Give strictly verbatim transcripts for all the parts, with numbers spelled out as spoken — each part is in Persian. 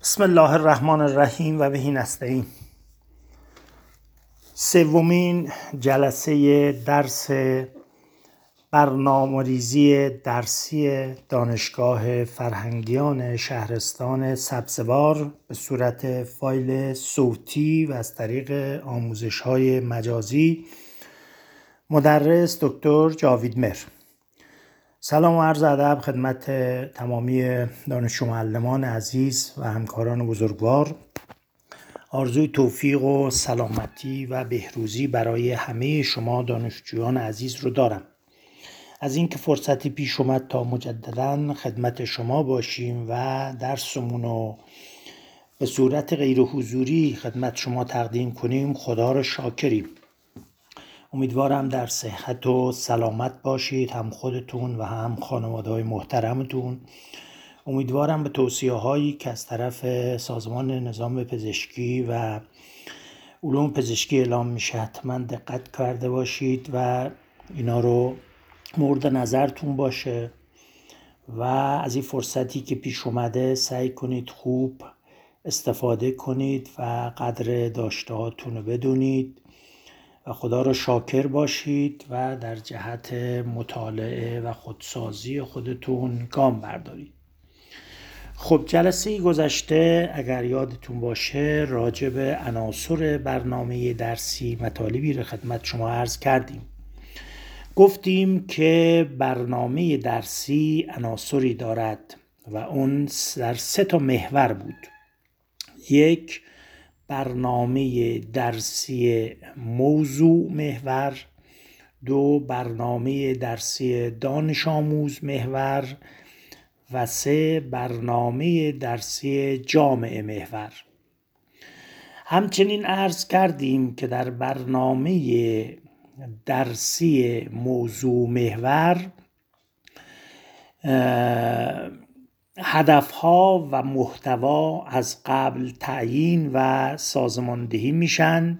بسم الله الرحمن الرحیم و بهی نستعین. سومین جلسه درس برنامه‌ریزی درسی دانشگاه فرهنگیان شهرستان سبزوار به صورت فایل صوتی و از طریق آموزش‌های مجازی. مدرس دکتر جاوید مهر. سلام و عرض ادب خدمت تمامی دانشجو معلمان عزیز و همکاران بزرگوار. آرزوی توفیق و سلامتی و بهروزی برای همه شما دانشجویان عزیز رو دارم. از اینکه فرصتی پیش اومد تا مجددا خدمت شما باشیم و درسمون رو به صورت غیر حضوری خدمت شما تقدیم کنیم خدا رو شاکریم. امیدوارم در صحت و سلامت باشید، هم خودتون و هم خانواده‌های محترمتون. امیدوارم به توصیه هایی که از طرف سازمان نظام پزشکی و علوم پزشکی اعلام میشه حتما دقت کرده باشید و اینا رو مورد نظرتون باشه و از این فرصتی که پیش اومده سعی کنید خوب استفاده کنید و قدر داشته هاتون رو بدونید و خدا را شاکر باشید و در جهت مطالعه و خودسازی خودتون گام بردارید. خب جلسه گذشته اگر یادتون باشه راجع به عناصر برنامه درسی مطالبی را خدمت شما عرض کردیم. گفتیم که برنامه درسی عناصری دارد و اون در سه تا محور بود. یک، برنامه درسی موضوع محور. دو، برنامه درسی دانش آموز محور. و سه، برنامه درسی جامعه محور. همچنین عرض کردیم که در برنامه درسی موضوع محور هدفها و محتوا از قبل تعیین و سازماندهی میشن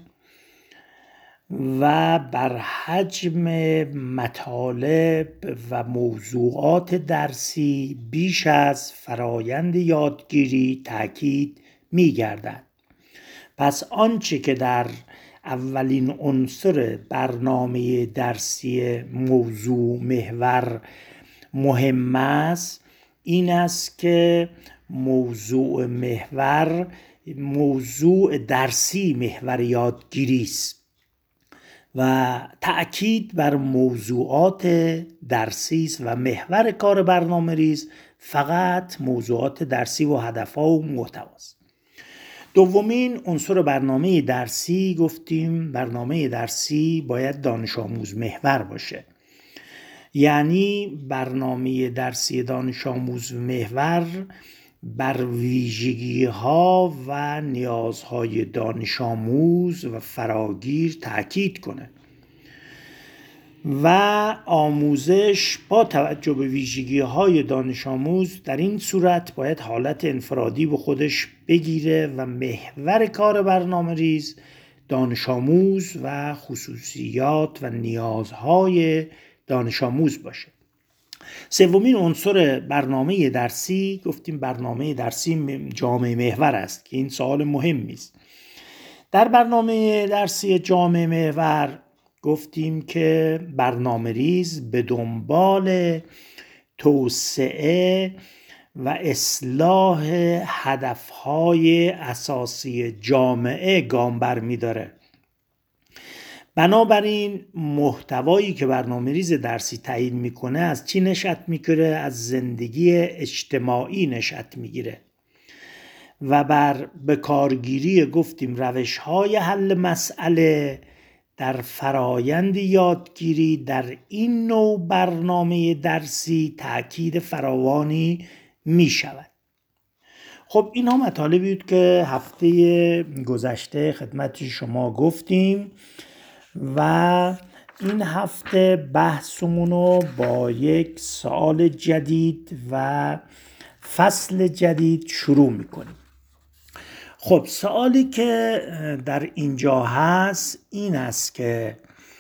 و بر حجم مطالب و موضوعات درسی بیش از فرایند یادگیری تاکید می‌گردد. پس آنچه که در اولین عنصر برنامه درسی موضوع محور مهم است این است که موضوع محور موضوع درسی محور یادگیری است و تأکید بر موضوعات درسی است و محور کار برنامه‌ریز فقط موضوعات درسی و هدفها و محتواست. دومین عنصر برنامه درسی گفتیم برنامه درسی باید دانش آموز محور باشه. یعنی برنامه درسی دانش آموز محور بر ویژگی‌ها و نیازهای دانش آموز و فراگیر تأکید کنه و آموزش با توجه به ویژگی‌های دانش آموز در این صورت باید حالت انفرادی به خودش بگیره و محور کار برنامه‌ریز دانش آموز و خصوصیات و نیازهای دانش آموز باشه. سومین عنصر برنامه درسی گفتیم برنامه درسی جامعه محور است که این سوال مهمی است. در برنامه درسی جامعه محور گفتیم که برنامه‌ریز به دنبال توسعه و اصلاح هدفهای اساسی جامعه گام برمی‌داره. بنابراین محتوایی که برنامه‌ریز درسی تعیین میکنه از چی نشأت میگیره؟ از زندگی اجتماعی نشأت میگیره و بر بکارگیری گفتیم روش‌های حل مسئله در فرایند یادگیری در این نوع برنامه درسی تأکید فراوانی میشود. خب اینها مطالبی بود که هفته گذشته خدمت شما گفتیم و این هفته بحثمون رو با یک سوال جدید و فصل جدید شروع میکنیم. خب سوالی که در اینجا هست این است که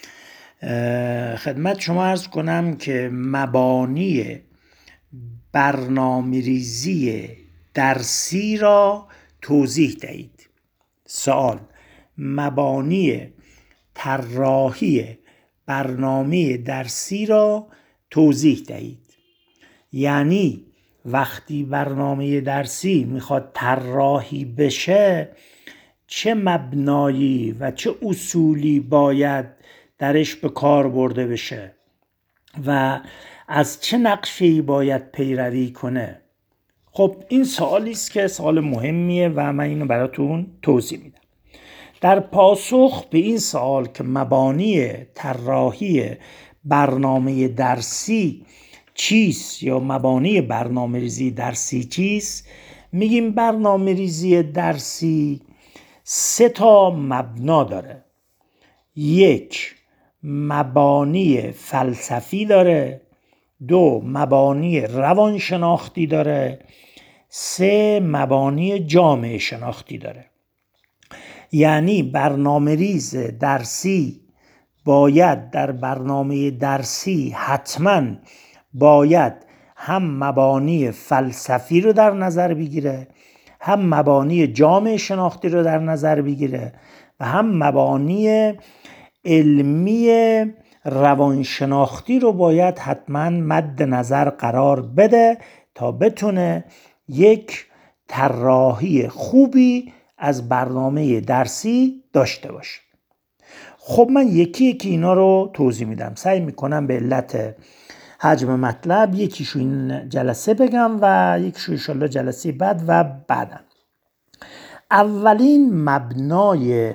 خدمت شما عرض کنم که مبانی برنامه‌ریزی درسی را توضیح دهید. سوال: مبانی طراحی برنامه درسی را توضیح دهید. یعنی وقتی برنامه درسی میخواد طراحی بشه چه مبنایی و چه اصولی باید درش به کار برده بشه و از چه نقشه‌ای باید پیروی کنه. خب این سوالی است که سوال مهمیه و من اینو براتون توضیح میدم. در پاسخ به این سوال که مبانی طراحی برنامه درسی چیست یا مبانی برنامه‌ریزی درسی چیست، میگیم برنامه‌ریزی درسی سه تا مبنا داره. یک، مبانی فلسفی داره. دو، مبانی روانشناختی داره. سه، مبانی جامعه شناختی داره. یعنی برنامه‌ریز درسی باید در برنامه درسی حتما باید هم مبانی فلسفی رو در نظر بگیره، هم مبانی جامعه شناختی رو در نظر بگیره و هم مبانی علمی روانشناختی رو باید حتما مد نظر قرار بده تا بتونه یک طراحی خوبی از برنامه درسی داشته باشه. خب من یکی یکی اینا رو توضیح میدم. سعی میکنم به علت حجم مطلب یکیشو این جلسه بگم و یکیشو انشالله جلسه بعد و بعدم. اولین مبنای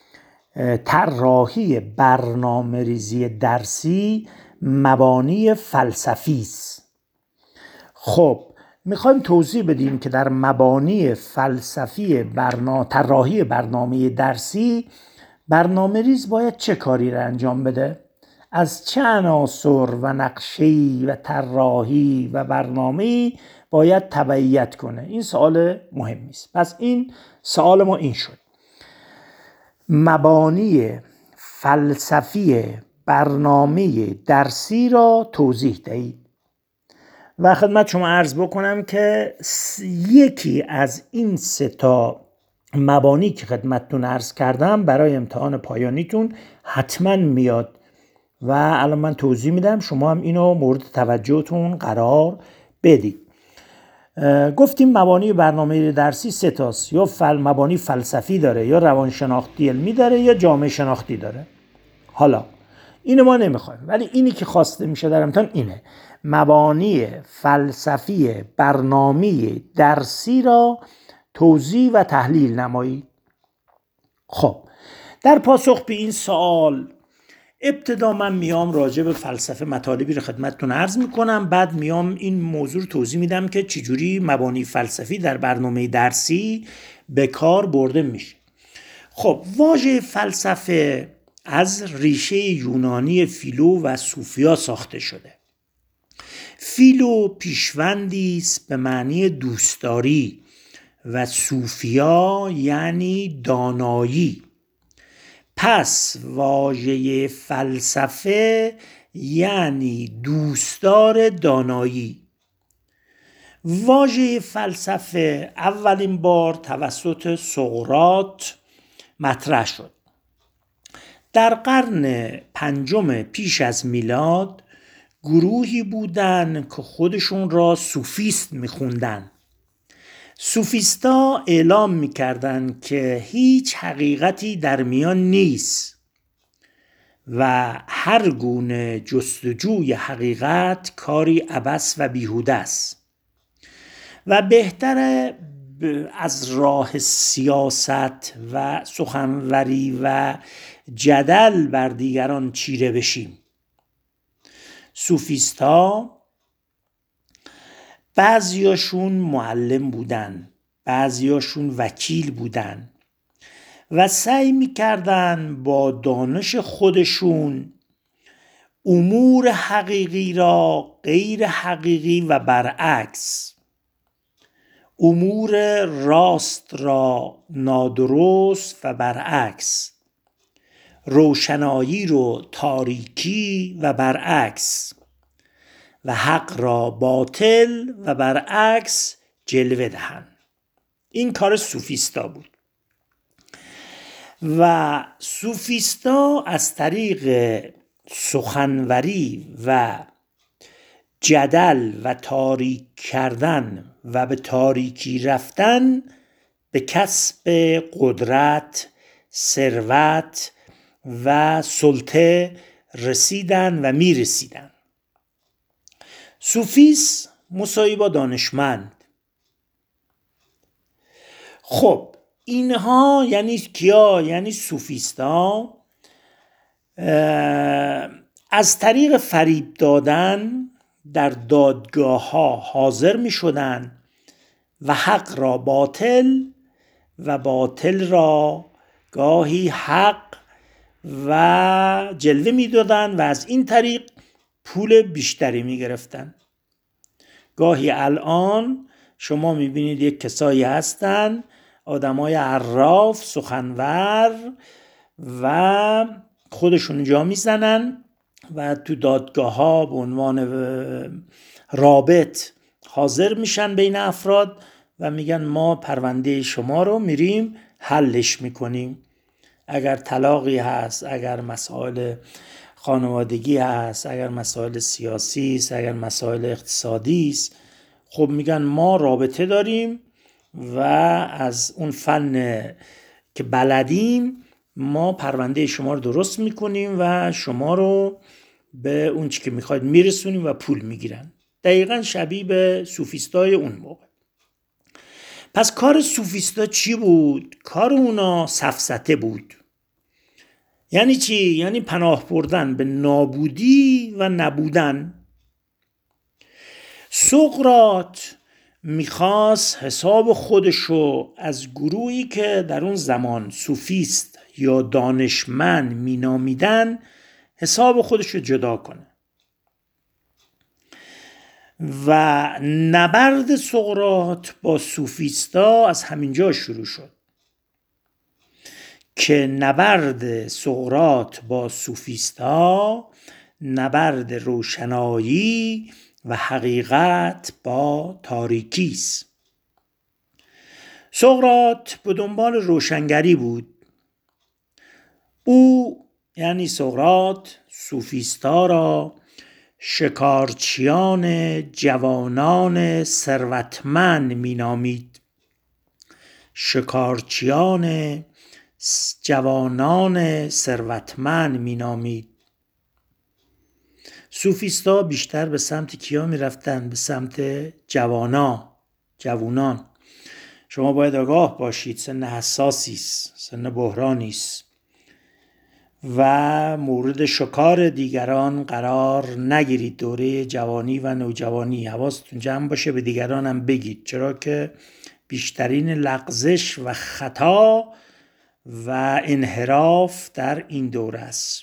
طراحی برنامه‌ریزی درسی مبانی فلسفی است. خب میخوایم توضیح بدیم که در مبانی فلسفی برنا... طراحی برنامه درسی برنامه‌ریز باید چه کاری را انجام بده؟ از چه عناصر و نقشه‌ای و طراحی و برنامه‌ای باید تبعیت کنه؟ این سوال مهمی است. پس این سوال ما این شد: مبانی فلسفی برنامه درسی را توضیح دهید. و خدمت شما عرض بکنم که یکی از این سه تا مبانی که خدمتتون عرض کردم برای امتحان پایانیتون حتما میاد و الان من توضیح میدم، شما هم اینو مورد توجهتون قرار بدید. گفتیم مبانی برنامه درسی سه تاست، یا فل مبانی فلسفی داره، یا روانشناختی علمی داره، یا جامعه شناختی داره. حالا اینو ما نمیخوایم، ولی اینی که خواسته میشه در امتحان اینه: مبانی فلسفی برنامه درسی را توضیح و تحلیل نمایید. خب در پاسخ به این سوال ابتدا من میام راجع به فلسفه مطالبی رو خدمتتون عرض میکنم، بعد میام این موضوع رو توضیح میدم که چجوری مبانی فلسفی در برنامه درسی به کار برده میشه. خب واژه فلسفه از ریشه یونانی فیلو و صوفیا ساخته شده. فیلو پیشوندی است به معنی دوستداری و صوفیا یعنی دانایی. پس واژه فلسفه یعنی دوستدار دانایی. واژه فلسفه اولین بار توسط سقراط مطرح شد. در قرن پنجم پیش از میلاد گروهی بودن که خودشون را صوفیست میخوندن. صوفیستا اعلام میکردن که هیچ حقیقتی در میان نیست و هر گونه جستجوی حقیقت کاری عبث و بیهوده است و بهتره از راه سیاست و سخنوری و جدل بر دیگران چیره بشیم. صوفیستا بعضیاشون معلم بودن، بعضیاشون وکیل بودن و سعی میکردن با دانش خودشون امور حقیقی را غیر حقیقی و برعکس، امور راست را نادرست و برعکس، روشنایی رو تاریکی و برعکس و حق را باطل و برعکس جلوه دهند. این کار سوفیستا بود و سوفیستا از طریق سخنوری و جدل و تاریک کردن و به تاریکی رفتن به کسب قدرت، ثروت و سلطه رسیدن و می رسیدن. سوفیس مساوی با دانشمند. خب اینها یعنی کیا؟ یعنی سوفیستا از طریق فریب دادن در دادگاه ها حاضر می شدن و حق را باطل و باطل را گاهی حق و جلوه می دادن و از این طریق پول بیشتری می گرفتن. گاهی الان شما می بینید یک کسایی هستن، آدمای عراف، سخنور و خودشون جا می زنن و تو دادگاه ها به عنوان رابط حاضر میشن بین افراد و میگن ما پرونده شما رو میریم حلش میکنیم. اگر طلاقی هست، اگر مسائل خانوادگی هست، اگر مسائل سیاسی است، اگر مسائل اقتصادی است، خب میگن ما رابطه داریم و از اون فن که بلدیم ما پرونده شما رو درست میکنیم و شما رو به اون چی که میخواید میرسونیم و پول میگیرن. دقیقا شبیه به سوفیستای اون موقع. پس کار سوفیستا چی بود؟ کار اونا سفسطه بود. یعنی چی؟ یعنی پناه بردن به نابودی و نبودن. سقراط میخواست حساب خودشو از گروهی که در اون زمان سوفیست یا دانشمند مینامیدن حساب خودشو جدا کنه و نبرد سقراط با سوفیستا از همینجا شروع شد که نبرد سقراط با سوفیستا نبرد روشنایی و حقیقت با تاریکی است. سقراط به دنبال روشنگری بود. او یعنی سقراط سوفیستا را شکارچیان جوانان ثروتمند مینامید. شکارچیان جوانان ثروتمند مینامید. سوفیستا بیشتر به سمت کیا می رفتن؟ به سمت جوانا، جوانان. شما باید آگاه باشید سن حساسی است، سن بحرانی است و مورد شکار دیگران قرار نگیرید. دوره جوانی و نوجوانی حواستون جمع باشه، به دیگران هم بگید، چرا که بیشترین لغزش و خطا و انحراف در این دوره است.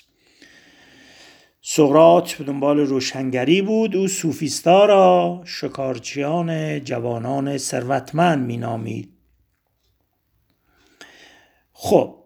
سقراط به دنبال روشنگری بود. او سوفیستا را شکارچیان جوانان ثروتمند مینامید. خب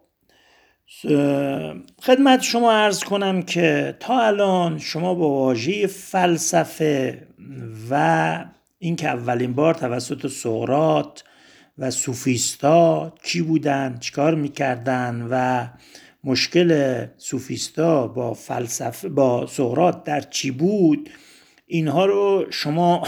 خدمت شما عرض کنم که تا الان شما با واژه فلسفه و اینکه اولین بار توسط سقراط و سوفیستا چی بودن، چیکار میکردن و مشکل سوفیستا با فلسفه با سقراط در چی بود، اینها رو شما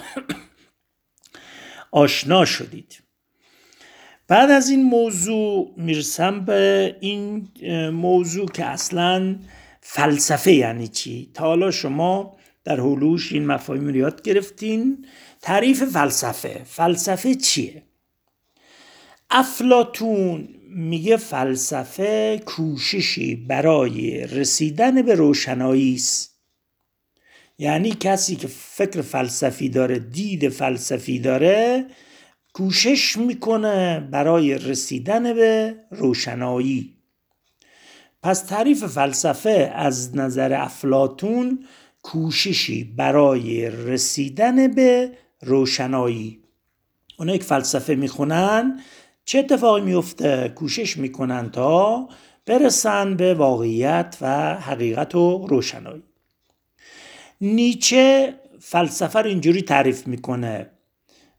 آشنا شدید. بعد از این موضوع میرسم به این موضوع که اصلا فلسفه یعنی چی. تا حالا شما در هولوش این مفاهیم رو یاد گرفتین. تعریف فلسفه، فلسفه چیه؟ افلاطون میگه فلسفه کوششی برای رسیدن به روشنایی است. یعنی کسی که فکر فلسفی داره، دید فلسفی داره، کوشش میکنه برای رسیدن به روشنایی. پس تعریف فلسفه از نظر افلاطون کوششی برای رسیدن به روشنایی. اونایی که فلسفه میخونن چه اتفاقی میفته؟ کوشش میکنن تا برسن به واقعیت و حقیقت و روشنایی. نیچه فلسفه رو اینجوری تعریف میکنه: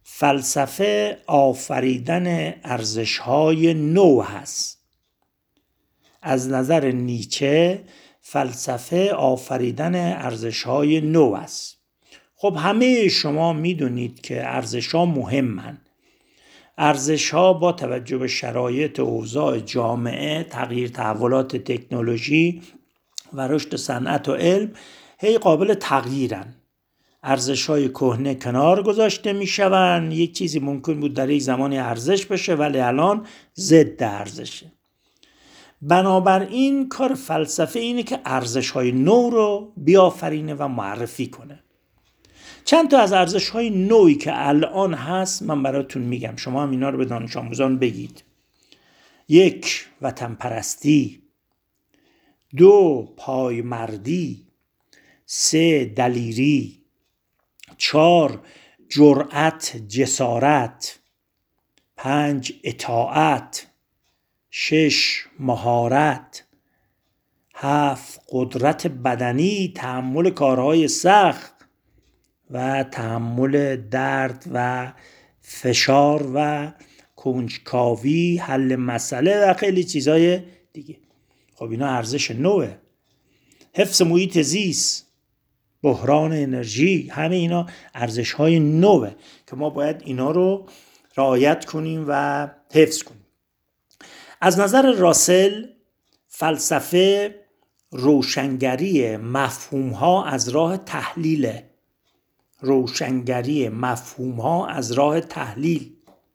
فلسفه آفریدن ارزش‌های نو هست. از نظر نیچه فلسفه آفریدن ارزش‌های نو است. خب همه شما میدونید که ارزش‌ها مهمن. ارزش‌ها با توجه به شرایط اوضاع جامعه، تغییر تحولات تکنولوژی و رشد صنعت و علم هی قابل تغییرن. ارزش‌های کهنه کنار گذاشته میشوند. یک چیزی ممکن بود در یک زمانی ارزش بشه ولی الان ضد ارزشه. بنابراین کار فلسفه اینه که ارزش‌های نو رو بیافرینه و معرفی کنه. چند تا از ارزش‌های نوعی که الان هست من براتون میگم، شما هم اینا رو به دانش آموزان بگید. یک، وطن پرستی. دو، پایمردی. سه، دلیری. چهار، جرأت، جسارت. پنج، اطاعت. شش، مهارت. هفت، قدرت بدنی، تحمل کارهای سخت و تحمل درد و فشار و کنجکاوی، حل مسئله و خیلی چیزای دیگه. خب اینا ارزش نوه. حفظ محیط زیست، بحران انرژی، همه اینا ارزش‌های نوه که ما باید اینا رو رعایت کنیم و حفظ کنیم. از نظر راسل فلسفه روشنگری مفهوم‌ها از راه تحلیل. روشنگری مفهوم‌ها از راه تحلیل.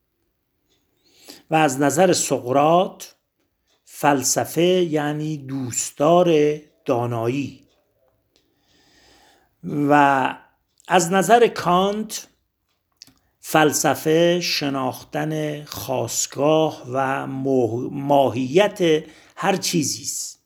و از نظر سقراط فلسفه یعنی دوستدار دانایی. و از نظر کانت فلسفه شناختن خاستگاه و ماهیت هر چیزی است.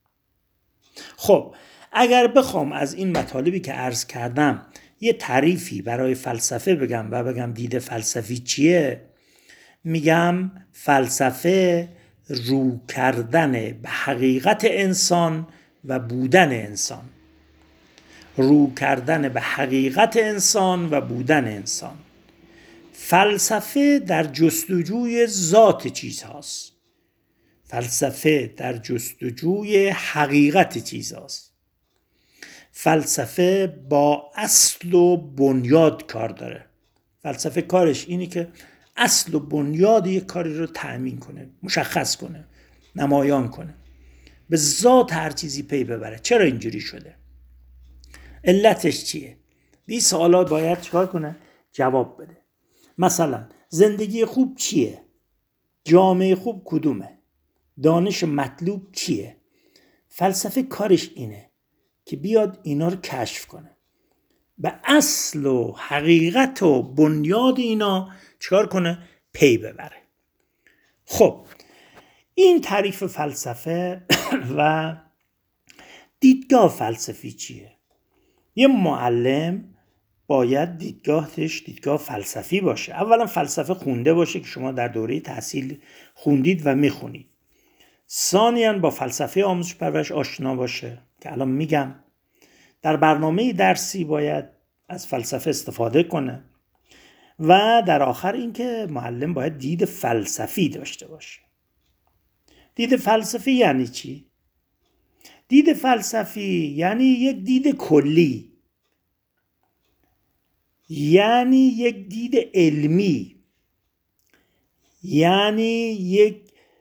خب اگر بخوام از این مطالبی که عرض کردم یه تعریفی برای فلسفه بگم و بگم دید فلسفی چیه، میگم فلسفه رو کردن به حقیقت انسان و بودن انسان. رو کردن به حقیقت انسان و بودن انسان. فلسفه در جستجوی ذات چیز هاست. فلسفه در جستجوی حقیقت چیز هاست. فلسفه با اصل و بنیاد کار داره. فلسفه کارش اینی که اصل و بنیاد یک کاری رو تأمین کنه، مشخص کنه، نمایان کنه، به ذات هر چیزی پی ببره. چرا اینجوری شده؟ علتش چیه؟ این سوالات باید چیکار کنه؟ جواب بده. مثلا زندگی خوب چیه؟ جامعه خوب کدومه؟ دانش مطلوب چیه؟ فلسفه کارش اینه که بیاد اینا رو کشف کنه، به اصل و حقیقت و بنیاد اینا چیکار کنه؟ پی ببره. خب این تعریف فلسفه و دیدگاه فلسفی چیه؟ یه معلم باید دیدگاهش دیدگاه فلسفی باشه. اولا فلسفه خونده باشه که شما در دوره تحصیل خوندید و میخونید. ثانیاً با فلسفه آموزش پرورش آشنا باشه که الان میگم. در برنامه درسی باید از فلسفه استفاده کنه. و در آخر اینکه معلم باید دید فلسفی داشته باشه. دید فلسفی یعنی چی؟ دید فلسفی یعنی یک دید کلی، یعنی یک دید علمی، یعنی یک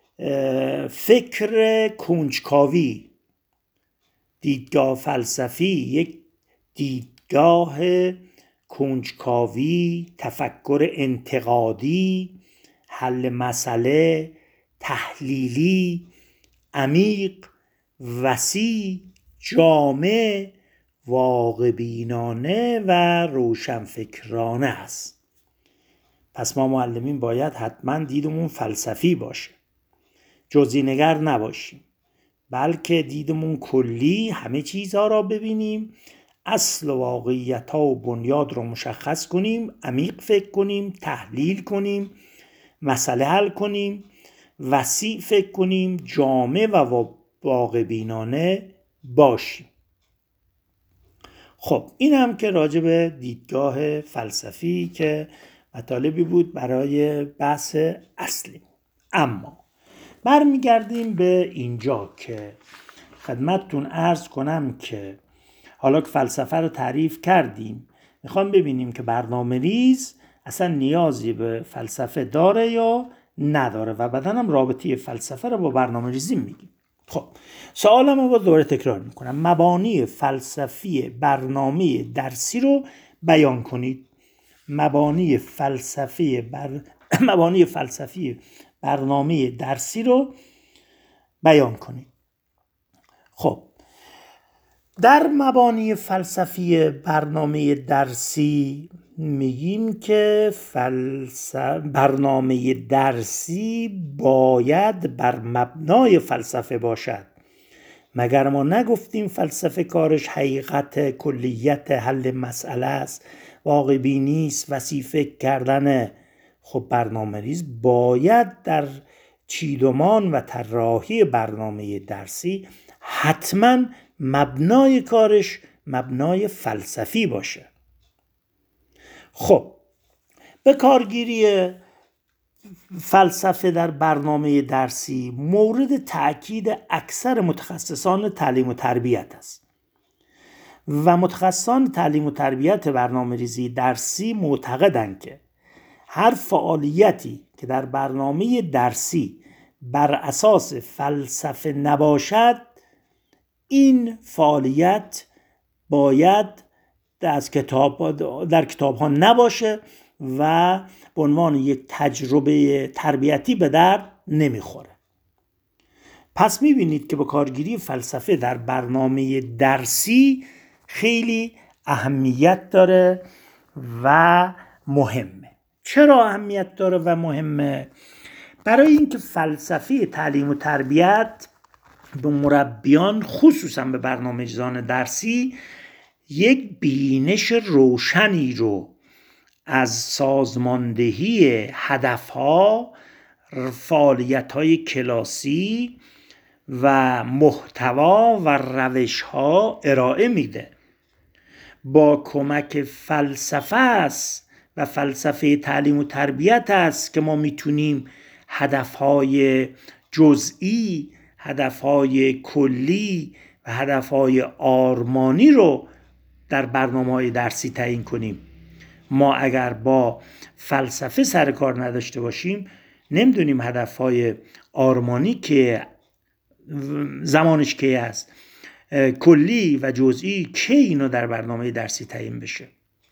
فکر کنجکاوی. دیدگاه فلسفی یک دیدگاه کنجکاوی، تفکر انتقادی، حل مسئله، تحلیلی، عمیق، وسیع، جامع، واقع‌بینانه و روشنفکرانه است. پس ما معلمین باید حتما دیدمون فلسفی باشه، جزئی‌نگر نباشیم، بلکه دیدمون کلی، همه چیزها را ببینیم، اصل و واقعیت ها و بنیاد رو مشخص کنیم، عمیق فکر کنیم، تحلیل کنیم، مسئله حل کنیم، وسیع فکر کنیم، جامع و واقع بینانه باشیم. خب این هم که راجع به دیدگاه فلسفی که مطالبی بود برای بحث اصلی. اما برمیگردیم به اینجا که خدمتتون عرض کنم که حالا که فلسفه رو تعریف کردیم، میخوام ببینیم که برنامه ریز اصلا نیازی به فلسفه داره یا نداره و بعداً هم رابطه فلسفه رو با برنامه ریزی میگیم. خب سوالم رو با دوباره تکرار میکنم. مبانی فلسفی برنامه درسی رو بیان کنید. مبانی فلسفی بر... مبانی فلسفی برنامه درسی رو بیان کنید. خب در مبانی فلسفی برنامه درسی میگیم که فلسفه برنامه درسی باید بر مبنای فلسفه باشد. مگر ما نگفتیم فلسفه کارش حقیقت کلیت حل مسئله است، واقع بینی است، وسیع فکر کردنه. خب برنامه ریز باید در چیدمان و طراحی برنامه درسی حتما مبنای کارش مبنای فلسفی باشه. خب به کارگیری فلسفه در برنامه درسی مورد تأکید اکثر متخصصان تعلیم و تربیت است و متخصصان تعلیم و تربیت برنامه‌ریزی درسی معتقدند که هر فعالیتی که در برنامه درسی بر اساس فلسفه نباشد، این فعالیت باید از کتاب در کتاب ها نباشه و به عنوان یک تجربه تربیتی به درد نمیخوره. پس میبینید که با کارگیری فلسفه در برنامه درسی خیلی اهمیت داره و مهمه. چرا اهمیت داره و مهمه؟ برای اینکه فلسفه تعلیم و تربیت به مربیان خصوصا به برنامه‌ریزان درسی یک بینش روشنی رو از سازماندهی هدفها، فعالیت‌های کلاسی و محتوا و روش‌ها ارائه میده. با کمک فلسفه است و فلسفه تعلیم و تربیت است که ما میتونیم هدف‌های جزئی، هدف‌های کلی و هدف‌های آرمانی رو در برنامه‌های درسی تعیین کنیم. ما اگر با فلسفه سر کار نداشته باشیم نمیدونیم هدف‌های آرمانی که زمانش کی است، کلی و جزئی کی اینو در برنامه درسی تعیین بشه.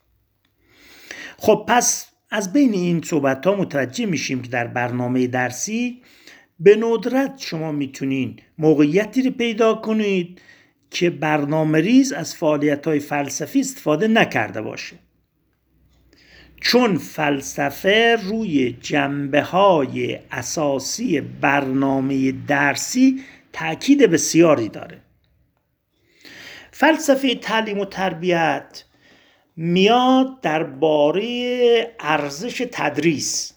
خب پس از بین این صحبت ها متوجه میشیم که در برنامه درسی به ندرت شما میتونین موقعیتی رو پیدا کنید که برنامه ریز از فعالیت های فلسفی استفاده نکرده باشه، چون فلسفه روی جنبه های اساسی برنامه درسی تأکید بسیاری داره. فلسفه تعلیم و تربیت میاد درباره ارزش تدریس،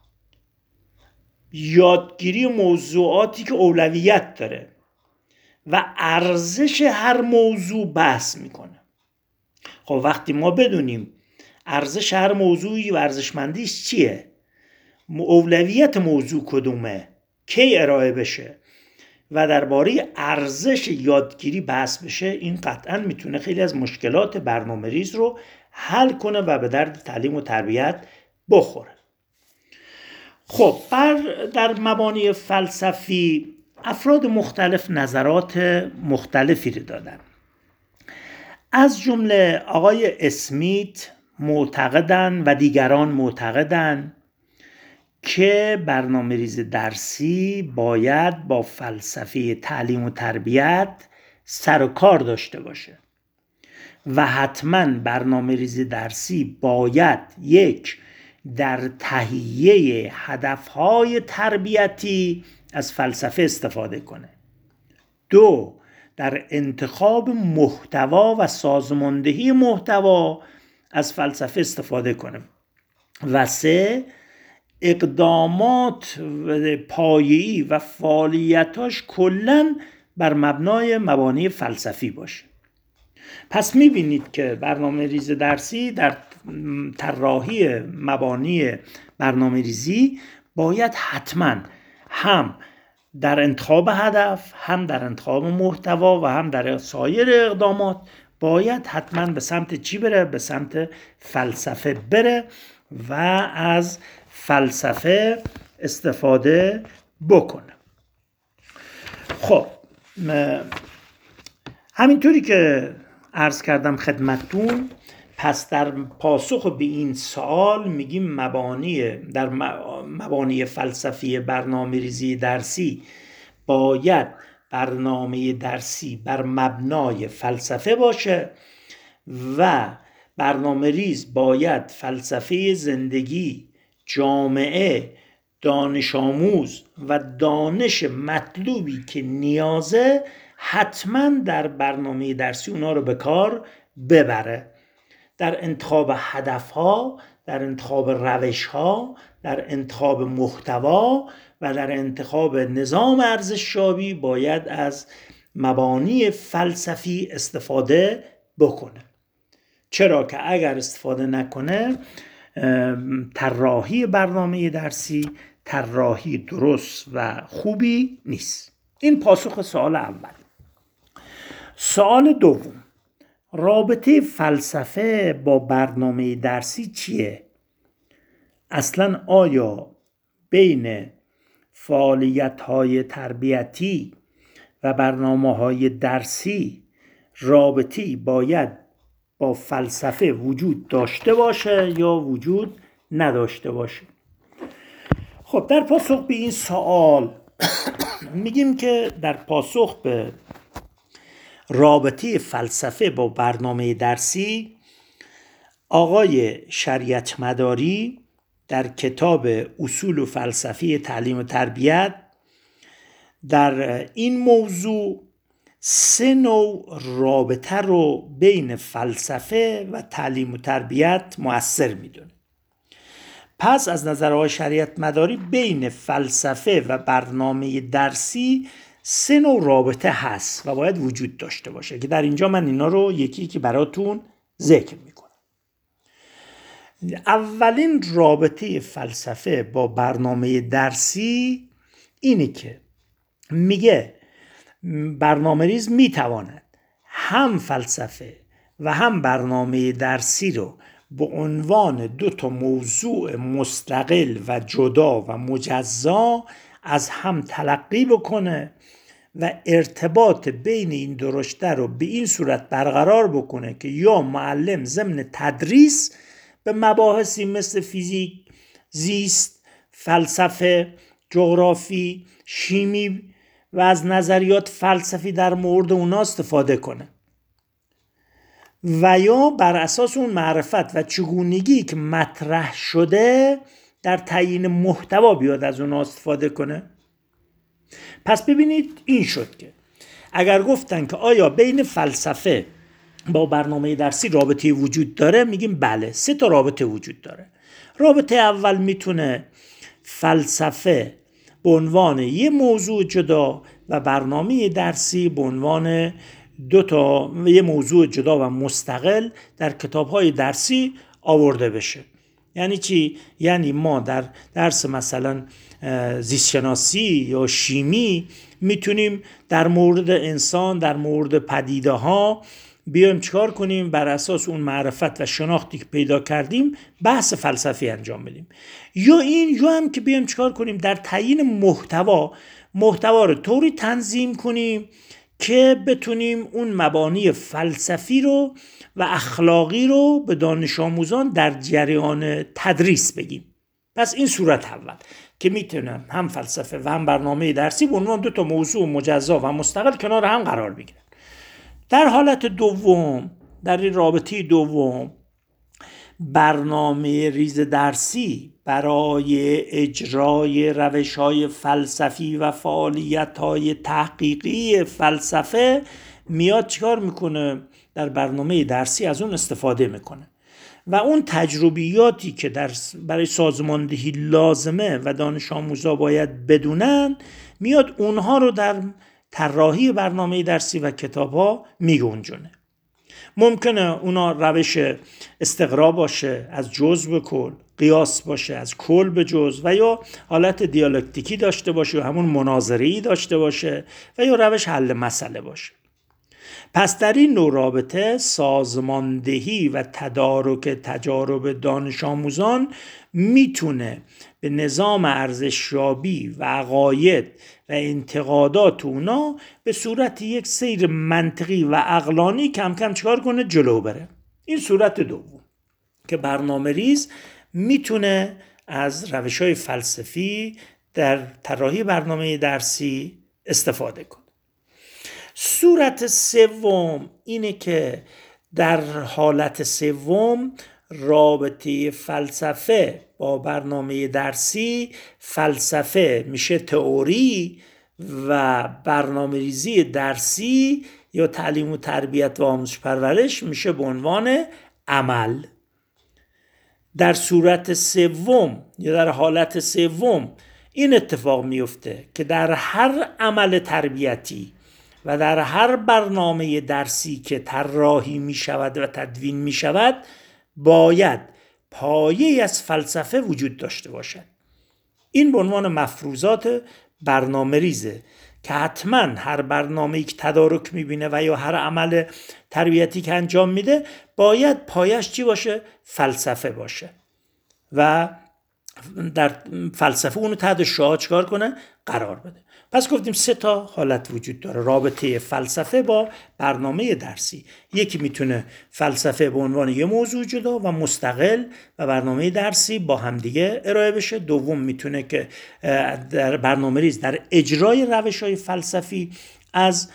یادگیری موضوعاتی که اولویت داره و ارزش هر موضوع بحث میکنه. خب وقتی ما بدونیم ارزش هر موضوعی و ارزشمندیش چیه، اولویت موضوع کدومه، کی ارائه بشه و درباره ارزش یادگیری بحث بشه، این قطعا میتونه خیلی از مشکلات برنامه ریز رو حل کنه و به درد تعلیم و تربیت بخوره. خب بر در مبانی فلسفی افراد مختلف نظرات مختلفی رو دادن. از جمله آقای اسمیت معتقدن و دیگران معتقدن که برنامه ریز درسی باید با فلسفه تعلیم و تربیت سر و کار داشته باشه و حتما برنامه ریز درسی باید یک در تهیه هدفهای تربیتی از فلسفه استفاده کنه، دو در انتخاب محتوا و سازماندهی محتوا از فلسفه استفاده کنه و سه اقدامات پایه‌ای و فعالیتاش کلاً بر مبنای مبانی فلسفی باشه. پس میبینید که برنامه ریزی درسی در طراحی مبانی برنامه ریزی باید حتما هم در انتخاب هدف، هم در انتخاب محتوا و هم در سایر اقدامات باید حتما به سمت چی بره؟ به سمت فلسفه بره و از فلسفه استفاده بکنه. خب همینطوری که عرض کردم خدمتتون، پس در پاسخ به این سوال میگیم مبانی در مبانی فلسفی برنامه ریزی درسی باید برنامه درسی بر مبنای فلسفه باشه و برنامه ریز باید فلسفه زندگی، جامعه، دانش آموز و دانش مطلوبی که نیازه حتما در برنامه درسی اونا رو به کار ببره. در انتخاب هدفها، در انتخاب روشها، در انتخاب محتوا و در انتخاب نظام ارزشیابی باید از مبانی فلسفی استفاده بکنه. چرا که اگر استفاده نکنه طراحی برنامه درسی طراحی درست و خوبی نیست. این پاسخ سوال اول. سوال دوم، رابطه فلسفه با برنامه درسی چیه؟ اصلا آیا بین فعالیت‌های تربیتی و برنامه‌های درسی رابطه‌ای باید با فلسفه وجود داشته باشه یا وجود نداشته باشه؟ خب در پاسخ به این سوال میگیم که در پاسخ به رابطه فلسفه با برنامه درسی، آقای شریعت مداری در کتاب اصول و فلسفه تعلیم و تربیت در این موضوع سه نوع رابطه رو بین فلسفه و تعلیم و تربیت مؤثر میدونه. پس از نظر آقای شریعت مداری بین فلسفه و برنامه درسی سه نوع رابطه هست و باید وجود داشته باشه که در اینجا من اینا رو یکی یکی براتون ذکر میکنم. اولین رابطه فلسفه با برنامه درسی اینه که میگه برنامه ریز میتواند هم فلسفه و هم برنامه درسی رو به عنوان دو تا موضوع مستقل و جدا و مجزا از هم تلقی بکنه و ارتباط بین این دو رشته رو به این صورت برقرار بکنه که یا معلم ضمن تدریس به مباحثی مثل فیزیک، زیست، فلسفه، جغرافی، شیمی و از نظریات فلسفی در مورد اونا استفاده کنه و یا بر اساس اون معرفت و چگونگی که مطرح شده در تعیین محتوا بیاد از اونا استفاده کنه. پس ببینید این شد که اگر گفتن که آیا بین فلسفه با برنامه درسی رابطه وجود داره، میگیم بله، سه تا رابطه وجود داره. رابطه اول میتونه فلسفه به عنوان یه موضوع جدا و برنامه درسی به عنوان دو تا یه موضوع جدا و مستقل در کتاب‌های درسی آورده بشه. یعنی چی؟ یعنی ما در درس مثلا زیستشناسی یا شیمی میتونیم در مورد انسان، در مورد پدیده ها بیایم چکار کنیم؟ بر اساس اون معرفت و شناختی که پیدا کردیم بحث فلسفی انجام بدیم. یا این یا هم که بیایم چکار کنیم؟ در تعیین محتوا محتوا رو طوری تنظیم کنیم که بتونیم اون مبانی فلسفی رو و اخلاقی رو به دانش آموزان در جریان تدریس بگیم. پس این صورت اول که میتونم هم فلسفه و هم برنامه درسی به عنوان دو تا موضوع مجزا و مستقل کنار هم قرار بگیرن. در حالت دوم، در این رابطه دوم، برنامه ریز درسی برای اجرای روش‌های فلسفی و فعالیت‌های تحقیقی فلسفه میاد چیکار میکنه؟ در برنامه درسی از اون استفاده میکنه و اون تجربیاتی که در برای سازماندهی لازمه و دانش آموزا باید بدونن میاد اونها رو در طراحی برنامه درسی و کتاب‌ها میگنجونه. ممکنه اونا روش استقرا باشه، از جزء به کل، قیاس باشه از کل به جزء، و یا حالت دیالکتیکی داشته باشه و همون مناظره‌ای داشته باشه، و یا روش حل مسئله باشه. پس در این نوع رابطه سازماندهی و تدارک تجارب دانش آموزان میتونه به نظام ارزشیابی و عقاید و انتقادات اونا به صورت یک سیر منطقی و عقلانی کم کم چکار کنه؟ جلو بره. این صورت دوم که برنامه ریز میتونه از روش‌های فلسفی در طراحی برنامه درسی استفاده کنه. صورت سوم اینه که در حالت سوم رابطه فلسفه با برنامه درسی، فلسفه میشه تئوری و برنامه ریزی درسی یا تعلیم و تربیت و آموزش پرورش میشه به عنوان عمل. در صورت سوم یا در حالت سوم این اتفاق میفته که در هر عمل تربیتی و در هر برنامه درسی که طراحی می شود و تدوین می شود باید پایه از فلسفه وجود داشته باشد. این به عنوان مفروضات برنامه ریزه که حتما هر برنامه‌ای که تدارک می بینه و یا هر عمل تربیتی که انجام میده باید پایش چی باشه؟ فلسفه باشه و در فلسفه اونو تحت شعاع چکار کنه؟ قرار بده. پس گفتیم سه تا حالت وجود داره رابطه فلسفه با برنامه درسی. یکی میتونه فلسفه به عنوان یه موضوع جدا و مستقل و برنامه درسی با همدیگه ارائه بشه. دوم میتونه که در برنامه ریز در اجرای روش‌های فلسفی از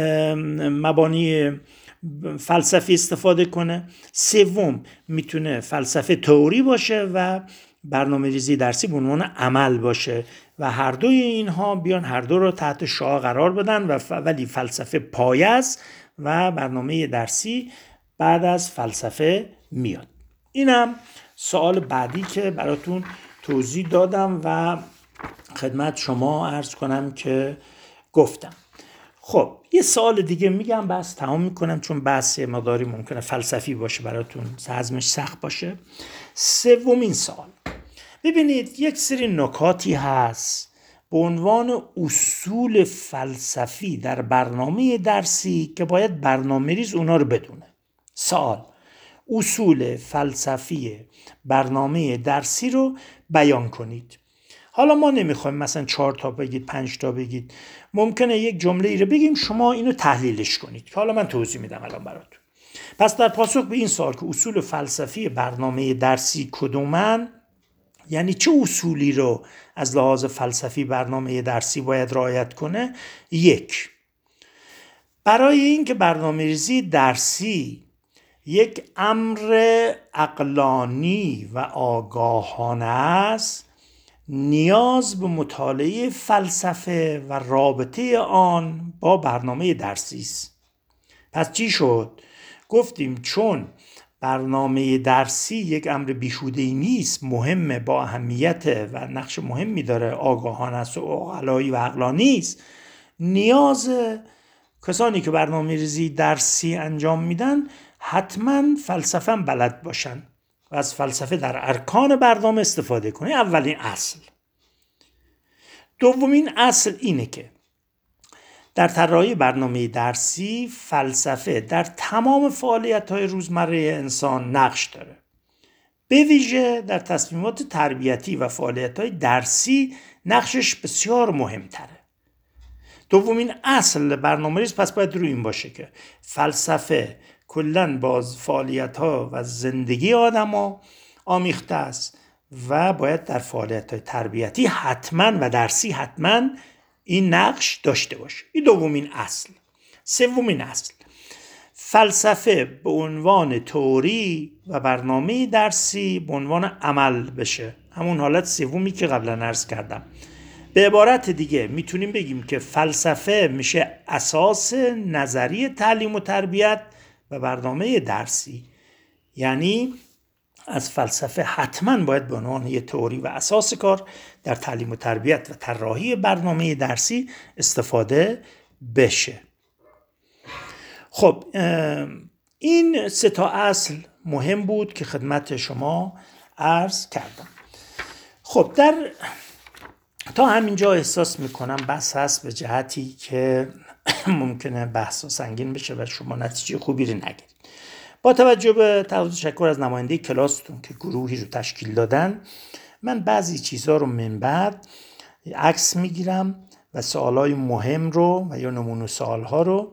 مبانی فلسفی استفاده کنه. سوم میتونه فلسفه تئوری باشه و برنامه ریزی درسی به عنوان عمل باشه و هر دوی اینها بیان هر دو رو تحت شعاع قرار بدن و ف... ولی فلسفه پایه است و برنامه درسی بعد از فلسفه میاد. اینم سوال بعدی که براتون توضیح دادم و خدمت شما عرض کنم که گفتم. خب یه سوال دیگه میگم بس تمام میکنم، چون بحث مداری ممکنه فلسفی باشه براتون هضمش سخت باشه. سومین سوال، ببینید یک سری نکاتی هست به عنوان اصول فلسفی در برنامه درسی که باید برنامه ریز اونا رو بدونه. سوال، اصول فلسفی برنامه درسی رو بیان کنید. حالا ما نمیخوایم مثلا چهار تا بگید، پنج تا بگید، ممکنه یک جمله ای رو بگیم شما اینو تحلیلش کنید که حالا من توضیح میدم الان براتون. پس در پاسخ به این سوال که اصول فلسفی برنامه درسی کدومن، یعنی چه اصولی رو از لحاظ فلسفی برنامه درسی باید رعایت کنه؟ یک، برای اینکه برنامه‌ریزی درسی یک امر عقلانی و آگاهانه است، نیاز به مطالعه فلسفه و رابطه آن با برنامه درسی است. پس چی شد؟ گفتیم چون برنامه درسی یک امر بیهوده‌ای نیست، مهمه، با اهمیت و نقش مهمی داره، آگاهانه است و عقلایی و عقلانی است، نیاز کسانی که برنامه ریزی درسی انجام میدن حتما فلسفه هم بلد باشن و از فلسفه در ارکان برنامه استفاده کنه. اولین اصل. دومین اصل اینه که در طراحی برنامه درسی فلسفه در تمام فعالیت‌های روزمره انسان نقش داره. به ویژه در تصمیمات تربیتی و فعالیت‌های درسی نقشش بسیار مهمتره. دومین اصل برنامه‌ریزی پس باید روی این باشه که فلسفه کلاً با فعالیت‌ها و زندگی آدم‌ها آمیخته است و باید در فعالیت‌های تربیتی حتماً و درسی حتماً این نقش داشته باشه. این دومین اصل. سومین اصل، فلسفه به عنوان تئوری و برنامه درسی به عنوان عمل بشه. همون حالت سومی که قبلا عرض کردم. به عبارت دیگه میتونیم بگیم که فلسفه میشه اساس نظری تعلیم و تربیت و برنامه درسی. یعنی از فلسفه حتما باید به عنوان یه تئوری و اساس کار در تعلیم و تربیت و طراحی برنامه درسی استفاده بشه. خب این سه تا اصل مهم بود که خدمت شما عرض کردم. خب در تا همینجا احساس میکنم بس هست، به جهتی که ممکنه بحث سنگین بشه و شما نتیجه خوبی رو نگیرید. با توجه به تشکر از نماینده کلاستون که گروهی رو تشکیل دادن، من بعضی چیزها رو من بعد عکس میگیرم و سوالای مهم رو و یا نمونه سوالها رو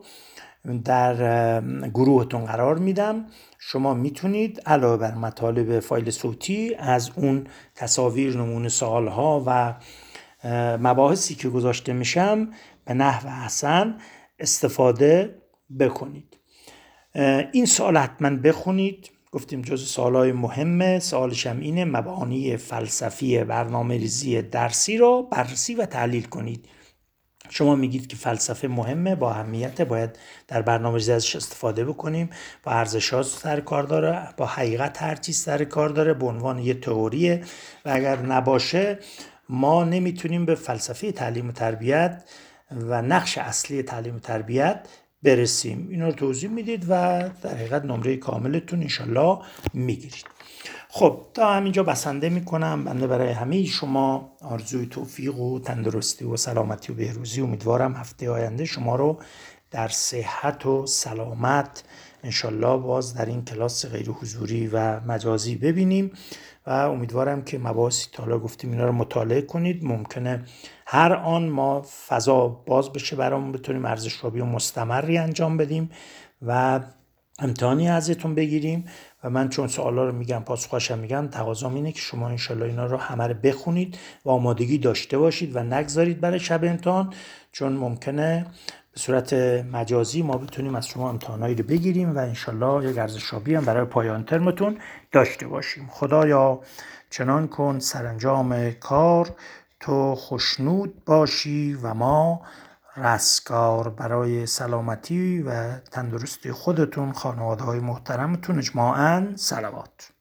در گروهتون قرار میدم. شما میتونید علاوه بر مطالب فایل صوتی از اون تصاویر، نمونه سوالها و مباحثی که گذاشته میشم به نحو احسن استفاده بکنید. این سوال حتما بخونید، گفتیم جز سوالای مهمه. سوالش هم اینه: مبانی فلسفی برنامه‌ریزی درسی رو بررسی و تحلیل کنید. شما میگید که فلسفه مهمه، با اهمیت، باید در برنامه‌ریزی ازش استفاده بکنیم، با ارزش‌ها سر کار داره، با حقیقت هر چیز سر کار داره، به عنوان یه تئوریه و اگر نباشه ما نمیتونیم به فلسفه تعلیم و تربیت و نقش اصلی تعلیم و تربیت برسیم. اینا رو توضیح میدید و در حقیقت نمره کاملتون انشالله میگیرید. خب تا همینجا بسنده میکنم. بنده برای همه شما آرزوی توفیق و تندرستی و سلامتی و بهروزی. امیدوارم هفته آینده شما رو در صحت و سلامت انشالله باز در این کلاس غیر حضوری و مجازی ببینیم و امیدوارم که مباحثی تا حالا گفتیم اینا رو مطالعه کنید. ممکنه هر آن ما فضا باز بشه برامون بتونیم ارزش‌یابی و مستمری انجام بدیم و امتحانی ازتون بگیریم و من چون سوالا رو میگم پاسخاشم میگم، تقاضام اینه که شما انشالله اینا رو همه رو بخونید و آمادگی داشته باشید و نگذارید برای شب امتحان، چون ممکنه به صورت مجازی ما بتونیم از شما امتحانایی رو بگیریم و انشالله یک ارزش‌یابی هم برای پایان ترمتون داشته باشیم. خدایا چنان کن سرانجام کار تو خوشنود باشی و ما رستگار. برای سلامتی و تندرستی خودتون، خانواده‌های محترمتون اجماعاً صلوات.